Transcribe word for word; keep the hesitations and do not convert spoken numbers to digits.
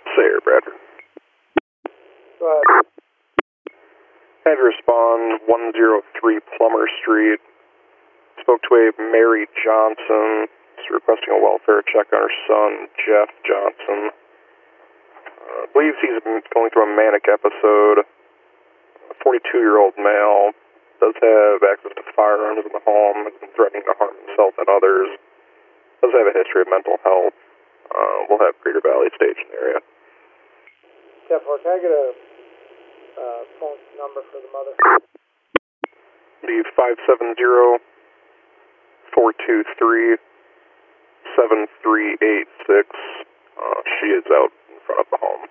Sayer, Bradford. Go ahead. Have you respond one oh three Plummer Street. Spoke to a Mary Johnson. She's requesting a welfare check on her son, Jeff Johnson. Uh, believes he's been going through a manic episode. A forty-two-year-old male. Does have access to firearms in the home. Has been threatening to harm himself and others. Does have a history of mental health. Uh, we'll have Cedar Valley Station area. ten four, can I get a uh, phone number for the mother? The five seven zero, four two three, seven three eight six. Uh, she is out in front of the home.